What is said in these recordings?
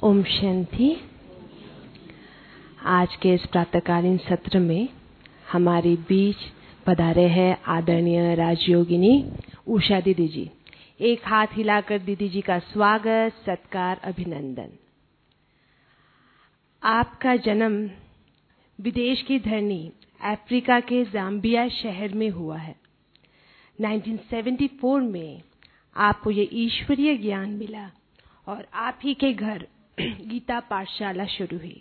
ओम शांति। आज के इस प्रातःकालीन सत्र में हमारे बीच पधारे हैं आदरणीय राजयोगिनी उषा दीदी जी। एक हाथ हिलाकर दीदी जी का स्वागत, सत्कार, अभिनंदन। आपका जन्म विदेश की धरनी अफ्रीका के ज़ाम्बिया शहर में हुआ है। 1974 में आपको ये ईश्वरीय ज्ञान मिला और आप ही के घर गीता पाठशाला शुरू हुई।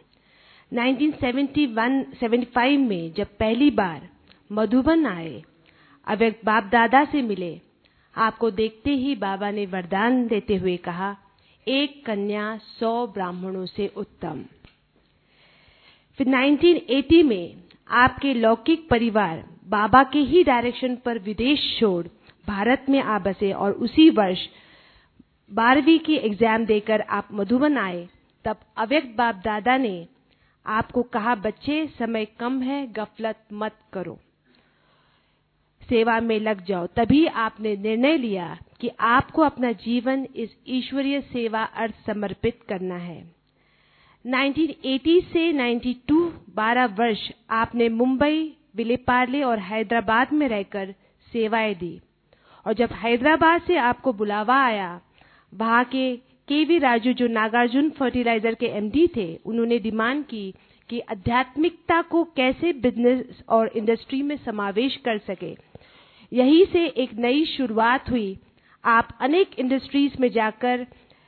1975 में जब पहली बार मधुबन आए, अव्यक्त बाप दादा से मिले, आपको देखते ही बाबा ने वरदान देते हुए कहा, एक कन्या 100 ब्राह्मणों से उत्तम। फिर 1980 में आपके लौकिक परिवार बाबा के ही डायरेक्शन पर विदेश छोड़ भारत में आ बसे और उसी वर्ष 12वीं की एग्जाम देकर आप मधुबन आए। तब अव्यक्त बाप दादा ने आपको कहा, बच्चे समय कम है, गफलत मत करो, सेवा में लग जाओ। तभी आपने निर्णय लिया कि आपको अपना जीवन इस ईश्वरीय सेवा अर्थ समर्पित करना है। 1980 से 92 12 वर्ष आपने मुंबई, विलेपार्ले और हैदराबाद में रहकर सेवाएं दी। और जब हैदराबाद से आपको बुलावा आया, वहां के वी राजू जो नागार्जुन फर्टिलाइजर के एमडी थे, उन्होंने डिमांड की कि आध्यात्मिकता को कैसे बिजनेस और इंडस्ट्री में समावेश कर सके। यहीं से एक नई शुरुआत हुई। आप अनेक इंडस्ट्रीज में जाकर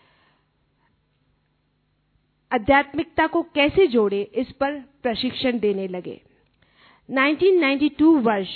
आध्यात्मिकता को कैसे जोड़े, इस पर प्रशिक्षण देने लगे। 1992 वर्ष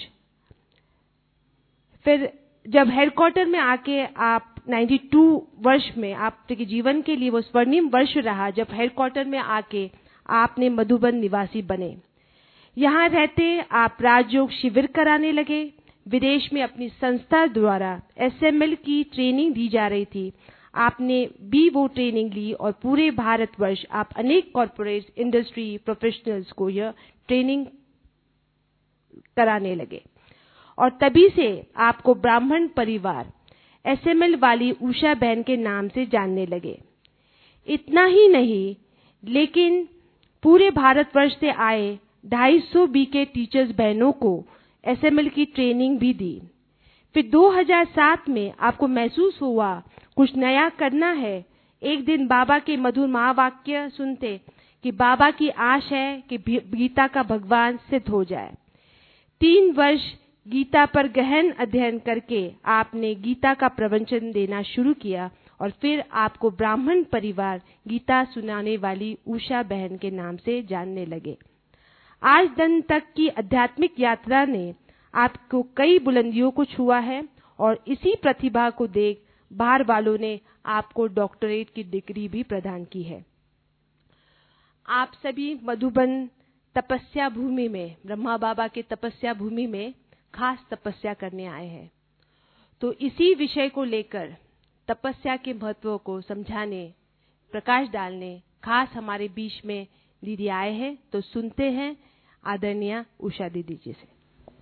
फिर जब हेडक्वार्टर में आके आप 92 वर्ष में आपके जीवन के लिए वो स्वर्णिम वर्ष रहा, जब हेडक्वार्टर में आके आपने मधुबन निवासी बने। यहाँ रहते आप राजयोग शिविर कराने लगे। विदेश में अपनी संस्था द्वारा एसएमएल की ट्रेनिंग दी जा रही थी, आपने भी वो ट्रेनिंग ली और पूरे भारतवर्ष आप अनेक कॉर्पोरेट इंडस्ट्री प्रोफेशनल्स को यह ट्रेनिंग कराने लगे। और तभी से आपको ब्राह्मण परिवार एसएमएल वाली उषा बहन के नाम से जानने लगे। इतना ही नहीं, लेकिन पूरे भारतवर्ष से आए 250 बीके टीचर्स बहनों को एसएमएल की ट्रेनिंग भी दी। फिर 2007 में आपको महसूस हुआ कुछ नया करना है। एक दिन बाबा के मधुर महावाक्य सुनते कि बाबा की आश है कि गीता का भगवान सिद्ध हो जाए। 3 वर्ष गीता पर गहन अध्ययन करके आपने गीता का प्रवचन देना शुरू किया और फिर आपको ब्राह्मण परिवार गीता सुनाने वाली उषा बहन के नाम से जानने लगे। आज दिन तक की आध्यात्मिक यात्रा ने आपको कई बुलंदियों को छुआ है और इसी प्रतिभा को देख बाहर वालों ने आपको डॉक्टरेट की डिग्री भी प्रदान की है। आप सभी मधुबन तपस्या भूमि में, ब्रह्मा बाबा के तपस्या भूमि में खास तपस्या करने आए हैं। तो इसी विषय को लेकर तपस्या के महत्व को समझाने, प्रकाश डालने खास हमारे बीच में दीदी आए हैं। तो सुनते हैं आदरणीय उषा दीदी जी से।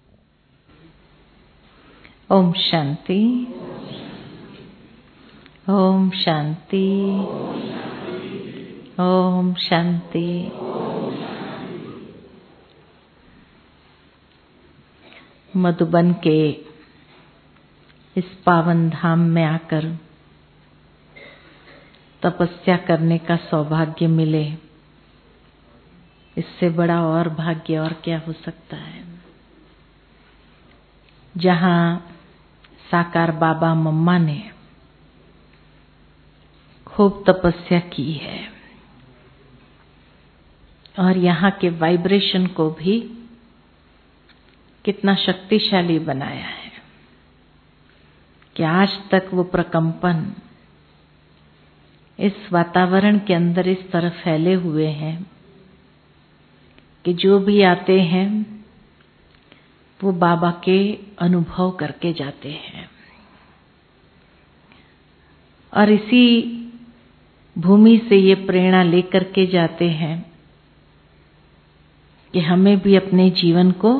ओम शांति, ओम शांति, ओम शांति। मधुबन के इस पावन धाम में आकर तपस्या करने का सौभाग्य मिले, इससे बड़ा और भाग्य और क्या हो सकता है। जहाँ साकार बाबा मम्मा ने खूब तपस्या की है और यहाँ के वाइब्रेशन को भी कितना शक्तिशाली बनाया है कि आज तक वो प्रकंपन इस वातावरण के अंदर इस तरह फैले हुए हैं कि जो भी आते हैं वो बाबा के अनुभव करके जाते हैं। और इसी भूमि से ये प्रेरणा लेकर के जाते हैं कि हमें भी अपने जीवन को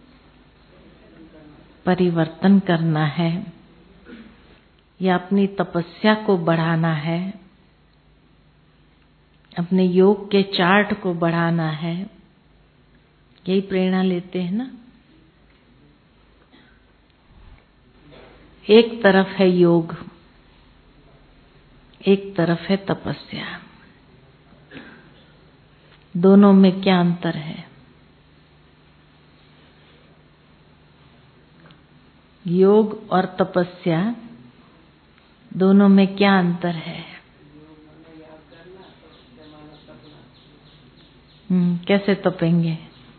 परिवर्तन करना है या अपनी तपस्या को बढ़ाना है अपने योग के चार्ट को बढ़ाना है, यही प्रेरणा लेते हैं ना। एक तरफ है योग, एक तरफ है तपस्या। दोनों में क्या अंतर है? योग और तपस्या दोनों में क्या अंतर है? कैसे तपेंगे?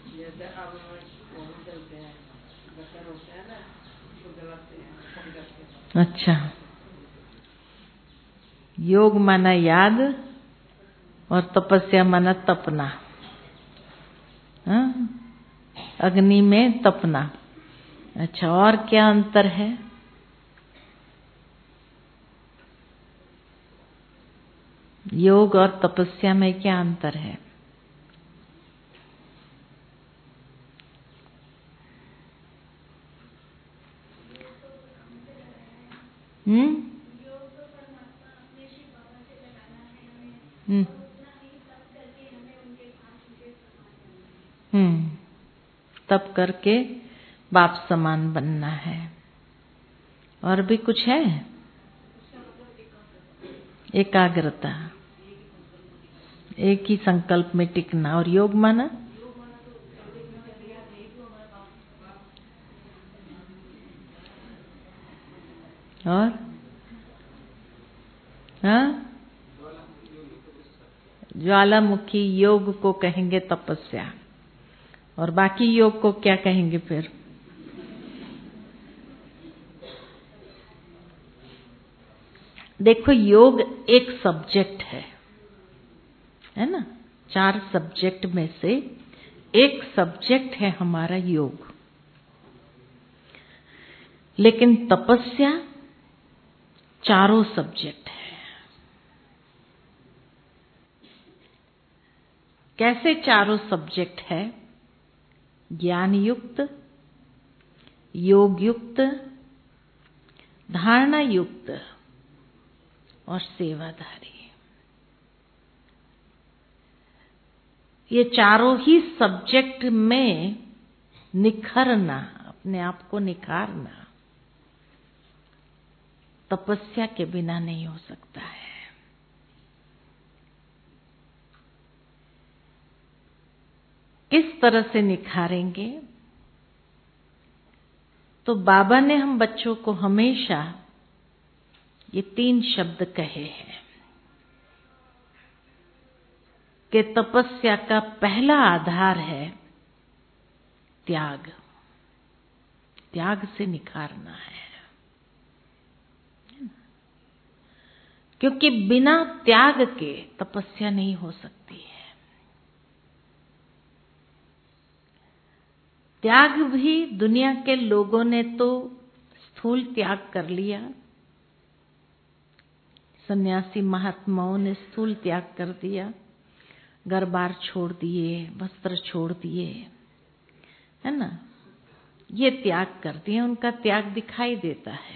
अच्छा, योग माना याद और तपस्या माना तपना। हाँ? अग्नि में तपना। अच्छा, और क्या अंतर है? योग और तपस्या में क्या अंतर है? तप करके बाप समान बनना है। और भी कुछ है? एकाग्रता, एक ही संकल्प में टिकना। और योग माना और हाँ, ज्वालामुखी योग को कहेंगे तपस्या। और बाकी योग को क्या कहेंगे फिर? देखो, योग एक सब्जेक्ट है ना। 4 सब्जेक्ट में से एक सब्जेक्ट है हमारा योग। लेकिन तपस्या चारों सब्जेक्ट है। कैसे चारों सब्जेक्ट है? ज्ञान युक्त, योग युक्त, धारणा युक्त और सेवाधारी। ये चारों ही सब्जेक्ट में निखरना, अपने आप को निखारना तपस्या के बिना नहीं हो सकता है। किस तरह से निखारेंगे? तो बाबा ने हम बच्चों को हमेशा ये 3 शब्द कहे हैं कि तपस्या का पहला आधार है त्याग। त्याग से निखारना है, क्योंकि बिना त्याग के तपस्या नहीं हो सकती है। त्याग भी दुनिया के लोगों ने तो स्थूल त्याग कर लिया। सन्यासी महात्माओं ने स्थूल त्याग कर दिया, घर बार छोड़ दिए, वस्त्र छोड़ दिए, है ना। ये त्याग कर दिए, उनका त्याग दिखाई देता है।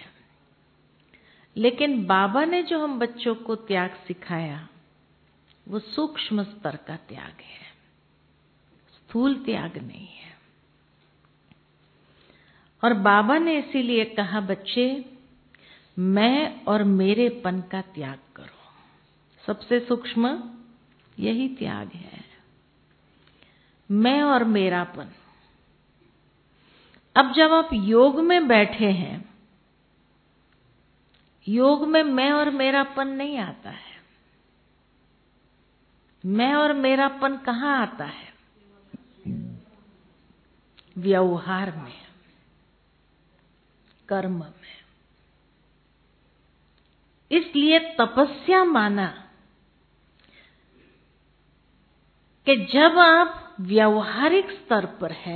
लेकिन बाबा ने जो हम बच्चों को त्याग सिखाया वो सूक्ष्म स्तर का त्याग है, स्थूल त्याग नहीं है। और बाबा ने इसीलिए कहा, बच्चे मैं और मेरेपन का त्याग करो। सबसे सूक्ष्म यही त्याग है, मैं और मेरापन। अब जब आप योग में बैठे हैं, योग में मैं और मेरापन नहीं आता है। मैं और मेरापन कहाँ आता है? व्यवहार में, कर्म में। इसलिए तपस्या माना कि जब आप व्यवहारिक स्तर पर है,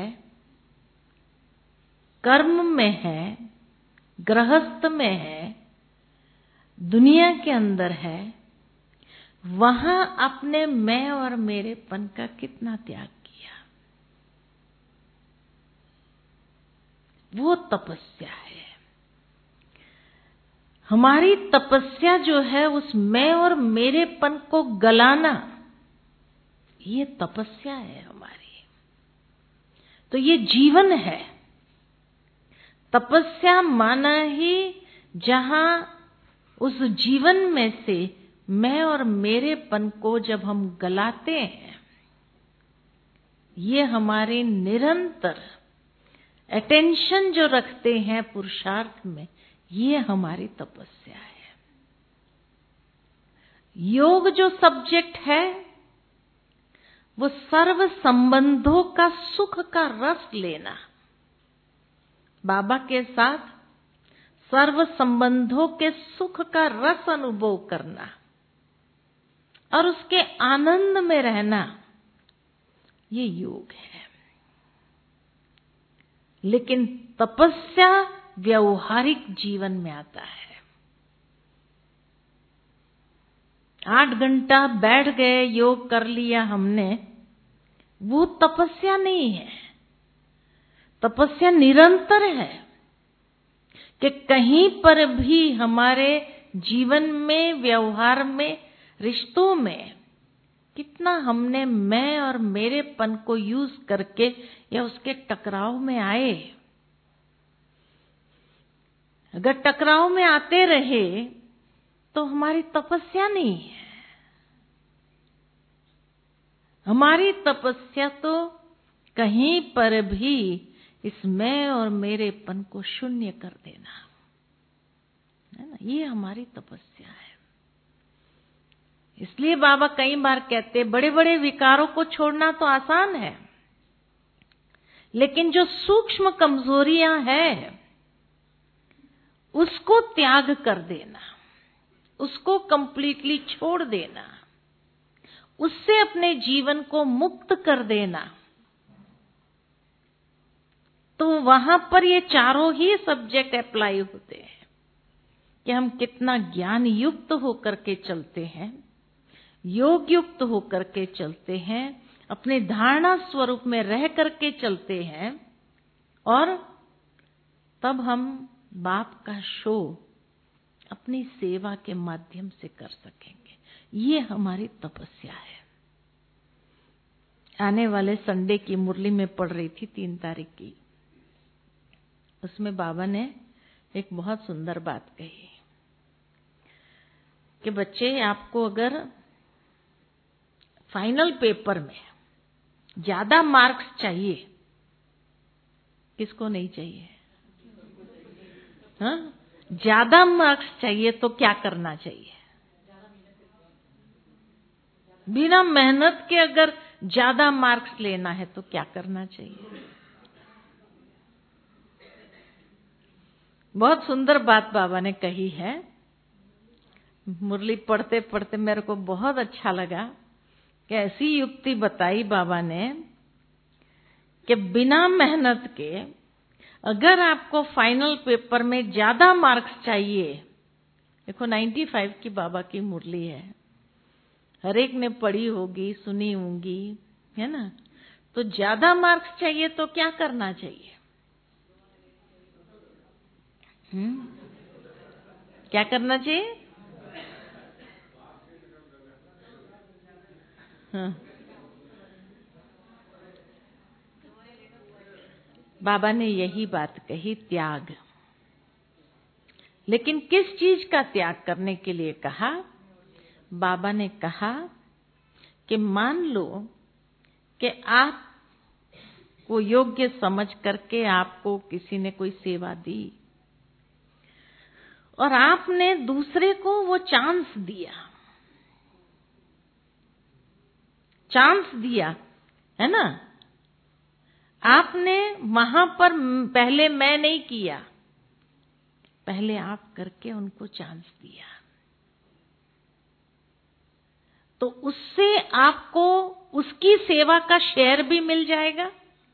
कर्म में है, गृहस्थ में है, दुनिया के अंदर है, वहां अपने मैं और मेरेपन का कितना त्याग किया, वो तपस्या है। हमारी तपस्या जो है उस मैं और मेरेपन को गलाना, ये तपस्या है हमारी। तो ये जीवन है। तपस्या माना ही जहां उस जीवन में से मैं और मेरेपन को जब हम गलाते हैं, ये हमारे निरंतर अटेंशन जो रखते हैं पुरुषार्थ में, ये हमारी तपस्या है। योग जो सब्जेक्ट है वो सर्व संबंधों का सुख का रस लेना, बाबा के साथ सर्व संबंधों के सुख का रस अनुभव करना और उसके आनंद में रहना, ये योग है। लेकिन तपस्या व्यवहारिक जीवन में आता है। 8 घंटा बैठ गए, योग कर लिया हमने, वो तपस्या नहीं है। तपस्या निरंतर है कि कहीं पर भी हमारे जीवन में, व्यवहार में, रिश्तों में कितना हमने मैं और मेरेपन को यूज करके या उसके टकराव में आए। अगर टकराव में आते रहे तो हमारी तपस्या नहीं है। हमारी तपस्या तो कहीं पर भी इस मैं और मेरेपन को शून्य कर देना है ना, ये हमारी तपस्या है। इसलिए बाबा कई बार कहते, बड़े बड़े विकारों को छोड़ना तो आसान है, लेकिन जो सूक्ष्म कमजोरियां हैं उसको त्याग कर देना, उसको कंप्लीटली छोड़ देना, उससे अपने जीवन को मुक्त कर देना, तो वहां पर ये चारों ही सब्जेक्ट अप्लाई होते हैं कि हम कितना ज्ञान युक्त होकर के चलते हैं, योग युक्त होकर के चलते हैं, अपने धारणा स्वरूप में रह करके चलते हैं, और तब हम बाप का शो अपनी सेवा के माध्यम से कर सकेंगे। ये हमारी तपस्या है। आने वाले संडे की मुरली में पढ़ रही थी 3 तारीख की, उसमें बाबा ने एक बहुत सुंदर बात कही कि बच्चे, आपको अगर फाइनल पेपर में ज्यादा मार्क्स चाहिए, किसको नहीं चाहिए? हाँ, ज्यादा मार्क्स चाहिए तो क्या करना चाहिए? बिना मेहनत के अगर ज्यादा मार्क्स लेना है तो क्या करना चाहिए? बहुत सुंदर बात बाबा ने कही है। मुरली पढ़ते पढ़ते मेरे को बहुत अच्छा लगा कि ऐसी युक्ति बताई बाबा ने कि बिना मेहनत के अगर आपको फाइनल पेपर में ज्यादा मार्क्स चाहिए, देखो 95 की बाबा की मुरली है, हर एक ने पढ़ी होगी, सुनी होगी, है ना। तो ज्यादा मार्क्स चाहिए तो क्या करना चाहिए? क्या करना चाहिए? हाँ। बाबा ने यही बात कही, त्याग। लेकिन किस चीज का त्याग करने के लिए कहा? बाबा ने कहा कि मान लो कि आप को योग्य समझ करके आपको किसी ने कोई सेवा दी और आपने दूसरे को वो चांस दिया, है ना। आपने वहां पर पहले मैं नहीं किया, पहले आप करके उनको चांस दिया, तो उससे आपको उसकी सेवा का शेयर भी मिल जाएगा।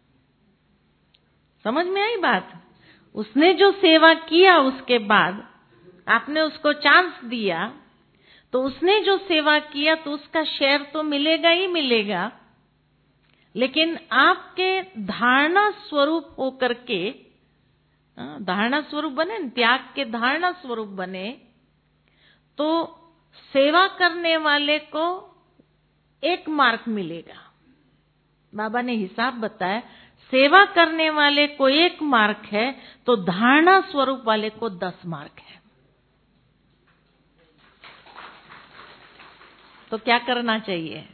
समझ में आई बात? उसने जो सेवा किया उसके बाद आपने उसको चांस दिया, तो उसने जो सेवा किया तो उसका शेयर तो मिलेगा ही मिलेगा, लेकिन आपके धारणा स्वरूप होकर के, धारणा स्वरूप बने, त्याग के धारणा स्वरूप बने, तो सेवा करने वाले को 1 मार्क मिलेगा। बाबा ने हिसाब बताया, सेवा करने वाले को 1 मार्क है तो धारणा स्वरूप वाले को 10 मार्क है। तो क्या करना चाहिए?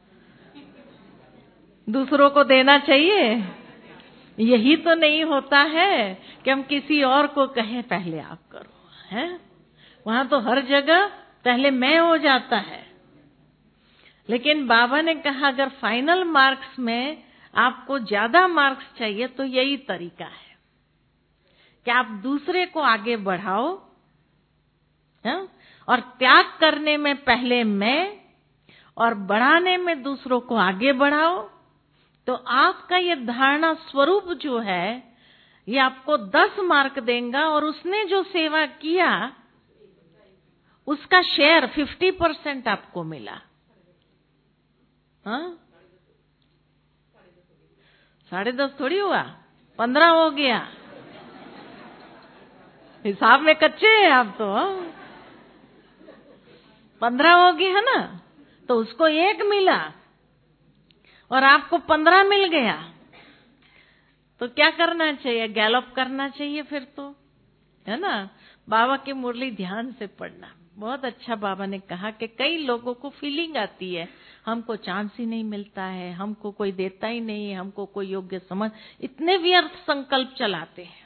दूसरों को देना चाहिए। यही तो नहीं होता है कि हम किसी और को कहें पहले आप करो, है? वहां तो हर जगह पहले मैं हो जाता है। लेकिन बाबा ने कहा अगर फाइनल मार्क्स में आपको ज्यादा मार्क्स चाहिए तो यही तरीका है कि आप दूसरे को आगे बढ़ाओ, है? और त्याग करने में पहले मैं और बढ़ाने में दूसरों को आगे बढ़ाओ, तो आपका ये धारणा स्वरूप जो है ये आपको 10 मार्क देगा और उसने जो सेवा किया उसका शेयर 50% आपको मिला। हाँ, 10.5 थोड़ी हुआ, 15 हो गया। हिसाब में कच्चे हैं आप तो। 15 हो गया है ना, तो उसको 1 मिला और आपको 15 मिल गया। तो क्या करना चाहिए? गैलप करना चाहिए फिर तो, है ना? बाबा की मुरली ध्यान से पढ़ना। बहुत अच्छा बाबा ने कहा कि कई लोगों को फीलिंग आती है हमको चांस ही नहीं मिलता है, हमको कोई देता ही नहीं है, हमको कोई योग्य समझ, इतने व्यर्थ संकल्प चलाते हैं।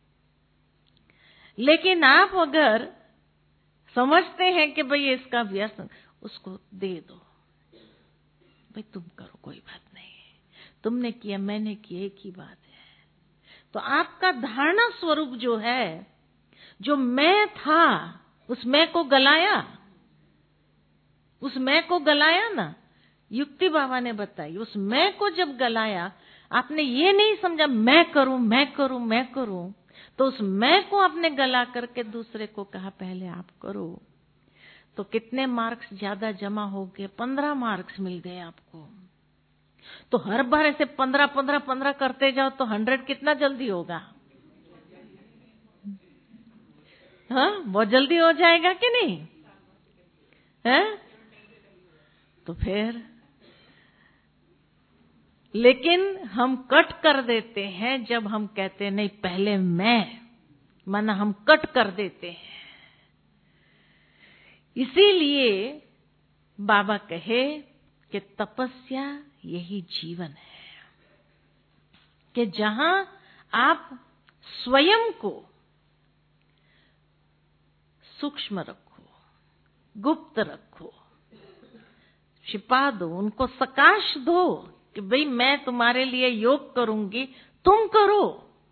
लेकिन आप अगर समझते हैं कि भाई इसका व्यर्थ, उसको दे दो, भाई तुम करो, कोई बात नहीं, तुमने किया मैंने किया, एक ही बात है। तो आपका धारणा स्वरूप जो है, जो मैं था उस मैं को गलाया, उस मैं को गलाया ना। युक्ति बाबा ने बताई, उस मैं को जब गलाया, आपने ये नहीं समझा मैं करूं मैं करूं मैं करूं, तो उस मैं को आपने गला करके दूसरे को कहा पहले आप करो। तो कितने मार्क्स ज्यादा जमा हो गए? 15 मार्क्स मिल गए आपको। तो हर बार ऐसे 15 करते जाओ तो 100 कितना जल्दी होगा? हाँ, बहुत जल्दी हो जाएगा कि नहीं है? तो फिर लेकिन हम कट कर देते हैं जब हम कहते हैं नहीं पहले मैं, माना हम कट कर देते हैं। इसीलिए बाबा कहे कि तपस्या यही जीवन है, कि जहां आप स्वयं को सूक्ष्म रखो, गुप्त रखो, छिपा दो, उनको सकाश दो कि भाई मैं तुम्हारे लिए योग करूंगी, तुम करो।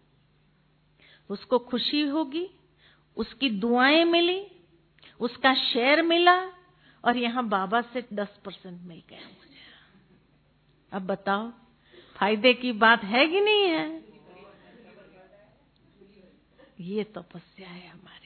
उसको खुशी होगी, उसकी दुआएं मिली, उसका शेयर मिला, और यहां बाबा से 10% मिल गया मुझे। अब बताओ फायदे की बात है कि नहीं है? ये तपस्या है हमारी।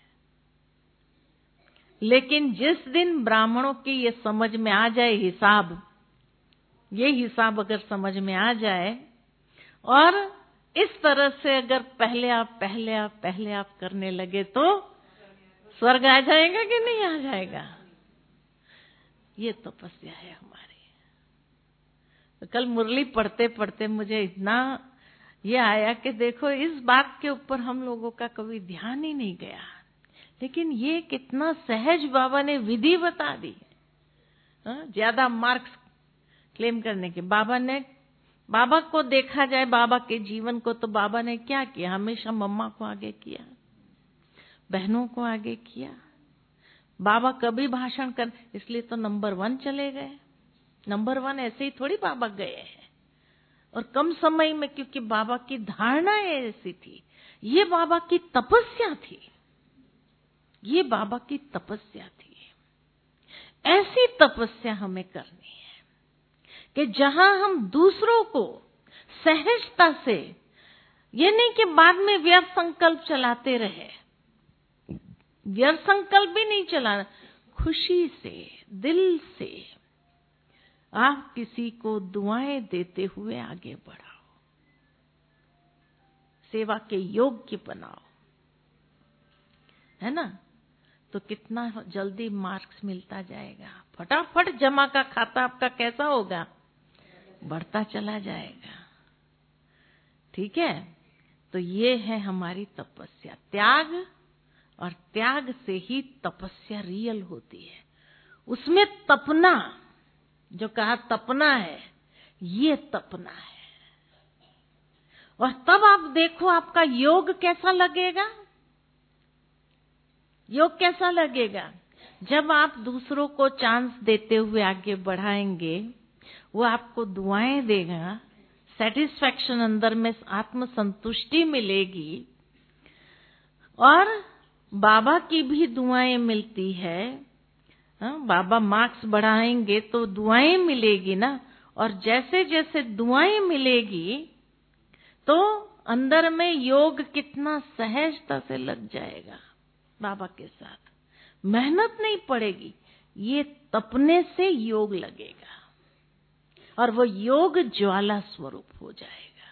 लेकिन जिस दिन ब्राह्मणों की ये समझ में आ जाए हिसाब, ये हिसाब अगर समझ में आ जाए और इस तरह से अगर पहले आप करने लगे तो स्वर्ग आ जाएगा कि नहीं आ जाएगा? ये तपस्या है हमारी। तो कल मुरली पढ़ते पढ़ते मुझे इतना ये आया कि देखो इस बात के ऊपर हम लोगों का कभी ध्यान ही नहीं गया, लेकिन ये कितना सहज बाबा ने विधि बता दी। ज्यादा मार्क्स क्लेम करने के बाबा को देखा जाए, बाबा के जीवन को, तो बाबा ने क्या किया? हमेशा मम्मा को आगे किया, बहनों को आगे किया। बाबा कभी भाषण कर, इसलिए तो नंबर 1 चले गए। नंबर 1 ऐसे ही थोड़ी बाबा गए हैं, और कम समय में, क्योंकि बाबा की धारणा ऐसी थी। ये बाबा की तपस्या थी, ये बाबा की तपस्या थी। ऐसी तपस्या हमें करनी है कि जहां हम दूसरों को सहजता से, ये नहीं कि बाद में व्यर्थ संकल्प चलाते रहे, व्यर्थ संकल्प भी नहीं चलाना, खुशी से, दिल से आप किसी को दुआएं देते हुए आगे बढ़ाओ, सेवा के योग्य बनाओ, है ना? तो कितना जल्दी मार्क्स मिलता जाएगा। फटाफट जमा का खाता आपका कैसा होगा, बढ़ता चला जाएगा। ठीक है, तो ये है हमारी तपस्या, त्याग, और त्याग से ही तपस्या रियल होती है। उसमें तपना, जो कहा तपना है, ये तपना है। और तब आप देखो आपका योग कैसा लगेगा। योग कैसा लगेगा, जब आप दूसरों को चांस देते हुए आगे बढ़ाएंगे, वो आपको दुआएं देगा, सेटिस्फैक्शन अंदर में, आत्म संतुष्टि मिलेगी, और बाबा की भी दुआएं मिलती है। बाबा मार्क्स बढ़ाएंगे तो दुआएं मिलेगी ना, और जैसे जैसे दुआएं मिलेगी तो अंदर में योग कितना सहजता से लग जाएगा बाबा के साथ। मेहनत नहीं पड़ेगी, ये तपने से योग लगेगा, और वो योग ज्वाला स्वरूप हो जाएगा।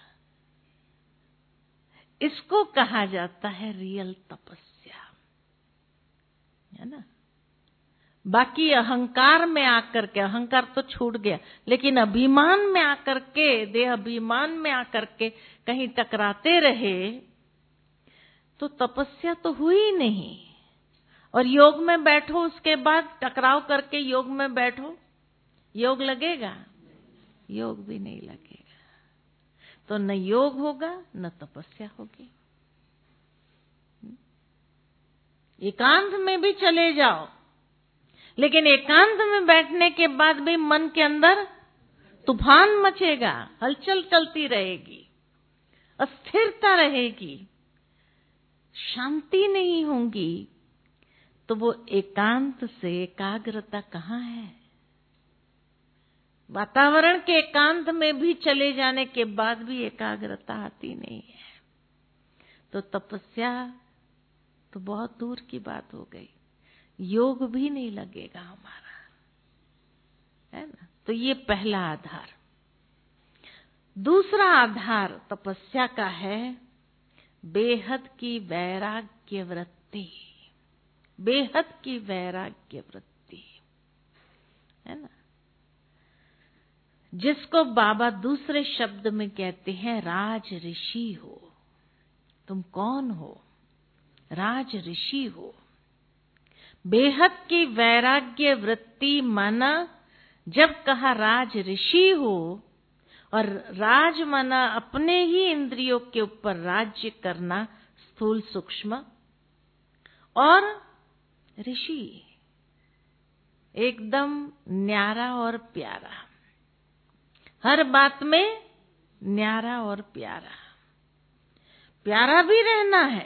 इसको कहा जाता है रियल तपस्या, है ना। बाकी अहंकार में आकर के, अहंकार तो छूट गया, लेकिन अभिमान में आकर के, देह अभिमान में आकर के कहीं टकराते रहे तो तपस्या तो हुई नहीं। और योग में बैठो, उसके बाद टकराव करके योग में बैठो, योग लगेगा? योग भी नहीं लगेगा। तो न योग होगा न तपस्या होगी। एकांत में भी चले जाओ, लेकिन एकांत में बैठने के बाद भी मन के अंदर तूफान मचेगा, हलचल चलती रहेगी, अस्थिरता रहेगी, शांति नहीं होगी। तो वो एकांत से एकाग्रता कहाँ है? वातावरण के एकांत में भी चले जाने के बाद भी एकाग्रता आती नहीं है। तो तपस्या तो बहुत दूर की बात हो गई, योग भी नहीं लगेगा हमारा, है ना। तो ये पहला आधार। दूसरा आधार तपस्या का है बेहद की वैराग्य वृत्ति। बेहद की वैराग्य वृत्ति, है ना, जिसको बाबा दूसरे शब्द में कहते हैं राज ऋषि हो। तुम कौन हो? राज ऋषि हो। बेहद की वैराग्य वृत्ति माना, जब कहा राज ऋषि हो, और राज माना अपने ही इंद्रियों के ऊपर राज्य करना, स्थूल सूक्ष्म, और ऋषि एकदम न्यारा और प्यारा, हर बात में न्यारा और प्यारा। प्यारा भी रहना है,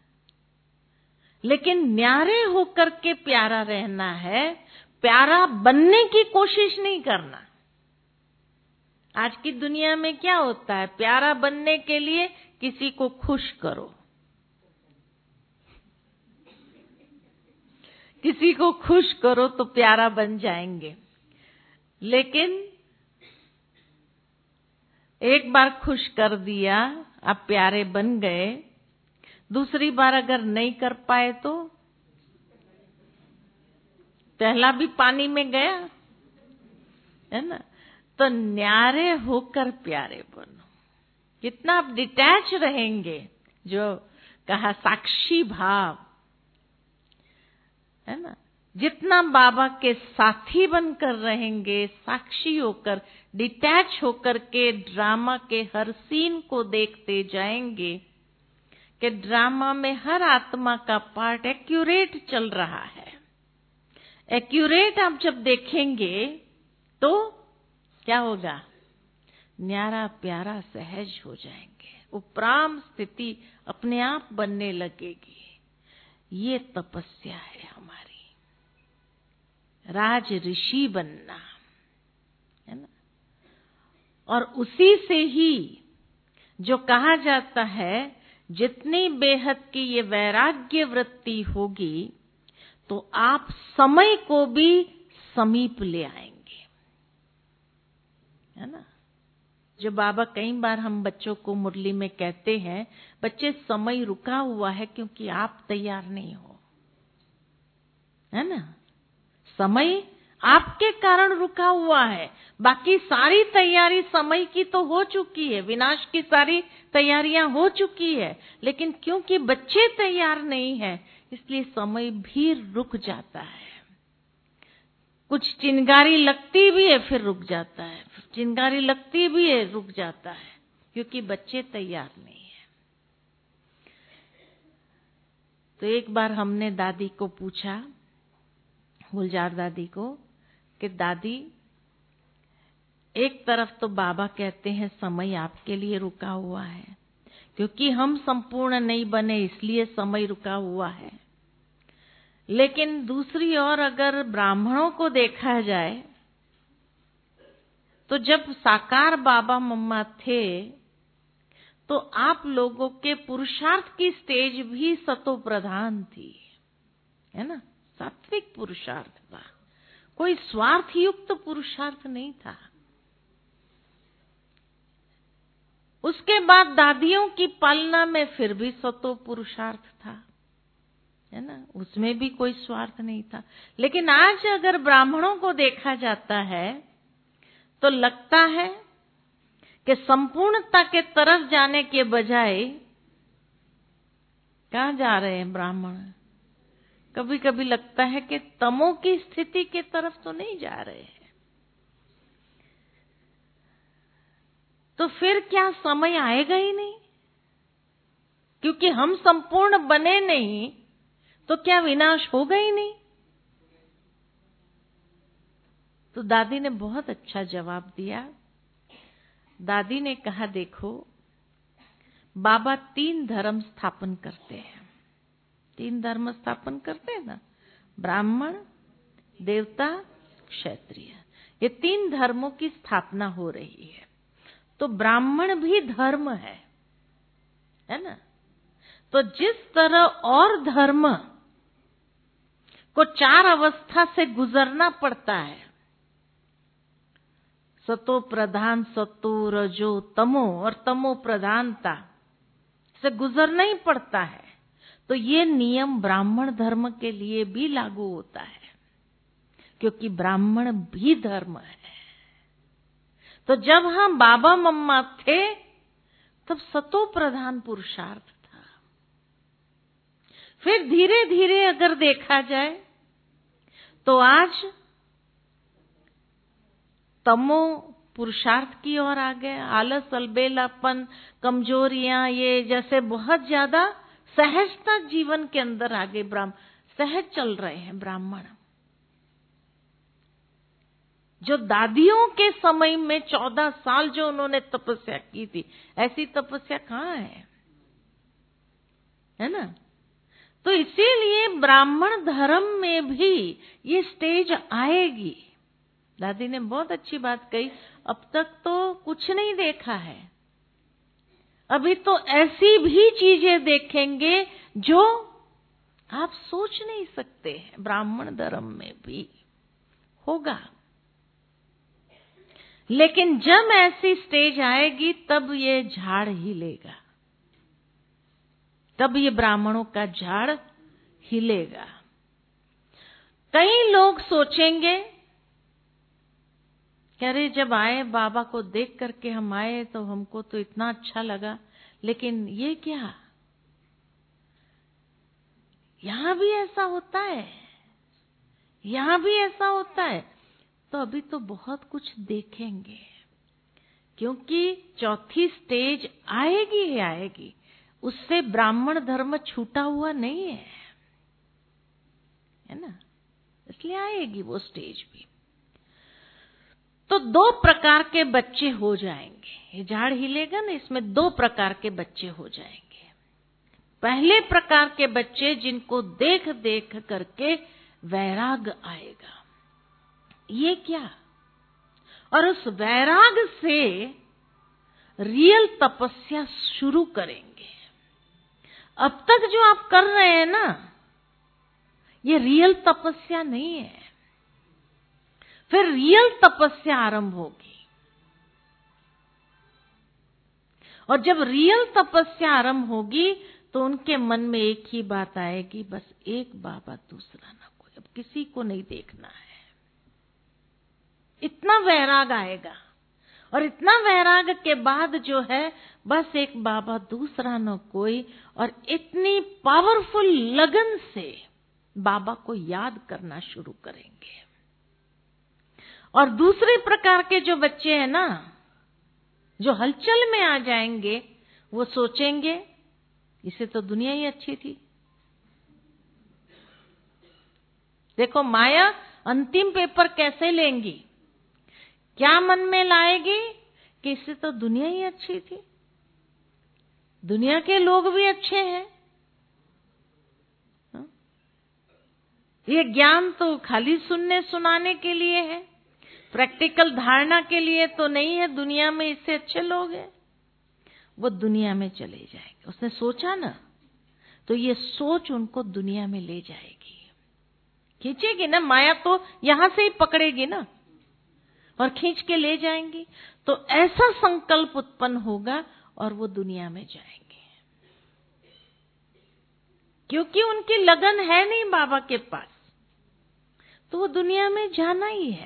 लेकिन न्यारे होकर के प्यारा रहना है, प्यारा बनने की कोशिश नहीं करना। आज की दुनिया में क्या होता है, प्यारा बनने के लिए किसी को खुश करो, किसी को खुश करो तो प्यारा बन जाएंगे। लेकिन एक बार खुश कर दिया, आप प्यारे बन गए, दूसरी बार अगर नहीं कर पाए तो पहला भी पानी में गया, है ना। तो न्यारे होकर प्यारे बनो। कितना आप डिटैच रहेंगे, जो कहा साक्षी भाव, है ना। जितना बाबा के साथी बनकर रहेंगे, साक्षी होकर, डिटैच होकर के ड्रामा के हर सीन को देखते जाएंगे कि ड्रामा में हर आत्मा का पार्ट एक्यूरेट चल रहा है। एक्यूरेट आप जब देखेंगे तो क्या होगा? न्यारा प्यारा सहज हो जाएंगे, उपराम स्थिति अपने आप बनने लगेगी। ये तपस्या है हमारी, राज ऋषि बनना, है ना। और उसी से ही जो कहा जाता है, जितनी बेहद की ये वैराग्य वृत्ति होगी तो आप समय को भी समीप ले आएंगे, है ना। जो बाबा कई बार हम बच्चों को मुरली में कहते हैं, बच्चे समय रुका हुआ है क्योंकि आप तैयार नहीं हो। है ना? समय आपके कारण रुका हुआ है। बाकी सारी तैयारी समय की तो हो चुकी है, विनाश की सारी तैयारियां हो चुकी है, लेकिन क्योंकि बच्चे तैयार नहीं है इसलिए समय भी रुक जाता है। कुछ चिंगारी लगती भी है फिर रुक जाता है, चिंगारी लगती भी है रुक जाता है, क्योंकि बच्चे तैयार नहीं है। तो एक बार हमने दादी को पूछा, गुलजार दादी को, कि दादी एक तरफ तो बाबा कहते हैं समय आपके लिए रुका हुआ है, क्योंकि हम संपूर्ण नहीं बने इसलिए समय रुका हुआ है, लेकिन दूसरी ओर अगर ब्राह्मणों को देखा जाए तो जब साकार बाबा मम्मा थे तो आप लोगों के पुरुषार्थ की स्टेज भी सतो प्रधान थी, है ना? सात्विक पुरुषार्थ था, कोई स्वार्थ युक्त पुरुषार्थ नहीं था। उसके बाद दादियों की पालना में फिर भी सतो पुरुषार्थ था, है ना? उसमें भी कोई स्वार्थ नहीं था। लेकिन आज अगर ब्राह्मणों को देखा जाता है तो लगता है कि संपूर्णता के तरफ जाने के बजाय कहाँ जा रहे हैं ब्राह्मण? कभी कभी लगता है कि तमो की स्थिति के तरफ तो नहीं जा रहे हैं। तो फिर क्या समय आएगा ही नहीं? क्योंकि हम संपूर्ण बने नहीं तो क्या विनाश होगा ही नहीं? तो दादी ने बहुत अच्छा जवाब दिया। दादी ने कहा, देखो बाबा 3 धर्म स्थापन करते हैं, 3 धर्म स्थापन करते हैं ना, ब्राह्मण, देवता, क्षत्रिय, ये 3 धर्मों की स्थापना हो रही है। तो ब्राह्मण भी धर्म है ना? तो जिस तरह और धर्म को 4 अवस्था से गुजरना पड़ता है, सतो प्रधान, सतो रजो तमो और तमो प्रधानता से गुजरना ही पड़ता है, तो ये नियम ब्राह्मण धर्म के लिए भी लागू होता है, क्योंकि ब्राह्मण भी धर्म है। तो जब हम बाबा मम्मा थे तब सतो प्रधान पुरुषार्थ था। फिर धीरे धीरे अगर देखा जाए तो आज तमो पुरुषार्थ की ओर आ गए। आलस, अलबेलापन, कमजोरियां, ये जैसे बहुत ज्यादा सहजता जीवन के अंदर आ गए। सहज चल रहे हैं ब्राह्मण। जो दादियों के समय में 14 साल जो उन्होंने तपस्या की थी, ऐसी तपस्या कहाँ है ना? तो इसीलिए ब्राह्मण धर्म में भी ये स्टेज आएगी। दादी ने बहुत अच्छी बात कही, अब तक तो कुछ नहीं देखा है, अभी तो ऐसी भी चीजें देखेंगे जो आप सोच नहीं सकते हैं, ब्राह्मण धर्म में भी होगा। लेकिन जब ऐसी स्टेज आएगी तब ये झाड़ हिलेगा, तब ये ब्राह्मणों का झाड़ हिलेगा। कई लोग सोचेंगे कि अरे जब आए बाबा को देख करके हम आए तो हमको तो इतना अच्छा लगा, लेकिन ये क्या, यहां भी ऐसा होता है, यहां भी ऐसा होता है? तो अभी तो बहुत कुछ देखेंगे, क्योंकि चौथी स्टेज आएगी ही आएगी, उससे ब्राह्मण धर्म छूटा हुआ नहीं है ना? इसलिए आएगी वो स्टेज भी। तो 2 प्रकार के बच्चे हो जाएंगे। ये झाड़ हिलेगा ना, इसमें 2 प्रकार के बच्चे हो जाएंगे। पहले प्रकार के बच्चे जिनको देख देख करके वैराग आएगा, ये क्या, और उस वैराग से रियल तपस्या शुरू करेंगे। अब तक जो आप कर रहे हैं ना, ये रियल तपस्या नहीं है। फिर रियल तपस्या आरंभ होगी, और जब रियल तपस्या आरंभ होगी तो उनके मन में एक ही बात आएगी, बस एक बाबा, दूसरा ना कोई, अब किसी को नहीं देखना है। इतना वैराग आएगा, और इतना वैराग के बाद जो है बस एक बाबा दूसरा न कोई, और इतनी पावरफुल लगन से बाबा को याद करना शुरू करेंगे। और दूसरे प्रकार के जो बच्चे हैं ना, जो हलचल में आ जाएंगे, वो सोचेंगे इसे तो दुनिया ही अच्छी थी। देखो माया अंतिम पेपर कैसे लेंगी, क्या मन में लाएगी कि इससे तो दुनिया ही अच्छी थी, दुनिया के लोग भी अच्छे हैं। ये ज्ञान तो खाली सुनने सुनाने के लिए है, प्रैक्टिकल धारणा के लिए तो नहीं है। दुनिया में इससे अच्छे लोग हैं, वो दुनिया में चले जाएंगे। उसने सोचा ना, तो ये सोच उनको दुनिया में ले जाएगी, खींचेगी ना। माया तो यहां से ही पकड़ेगी ना और खींच के ले जाएंगी। तो ऐसा संकल्प उत्पन्न होगा और वो दुनिया में जाएंगे, क्योंकि उनकी लगन है नहीं बाबा के पास, तो वो दुनिया में जाना ही है।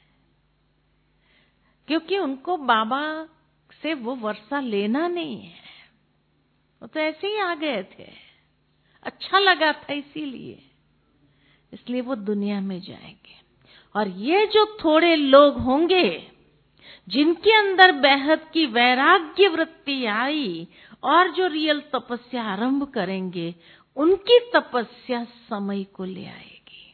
क्योंकि उनको बाबा से वो वर्षा लेना नहीं है, वो तो ऐसे ही आ गए थे, अच्छा लगा था इसलिए वो दुनिया में जाएंगे। और ये जो थोड़े लोग होंगे जिनके अंदर बेहद की वैराग्य वृत्ति आई और जो रियल तपस्या आरंभ करेंगे, उनकी तपस्या समय को ले आएगी।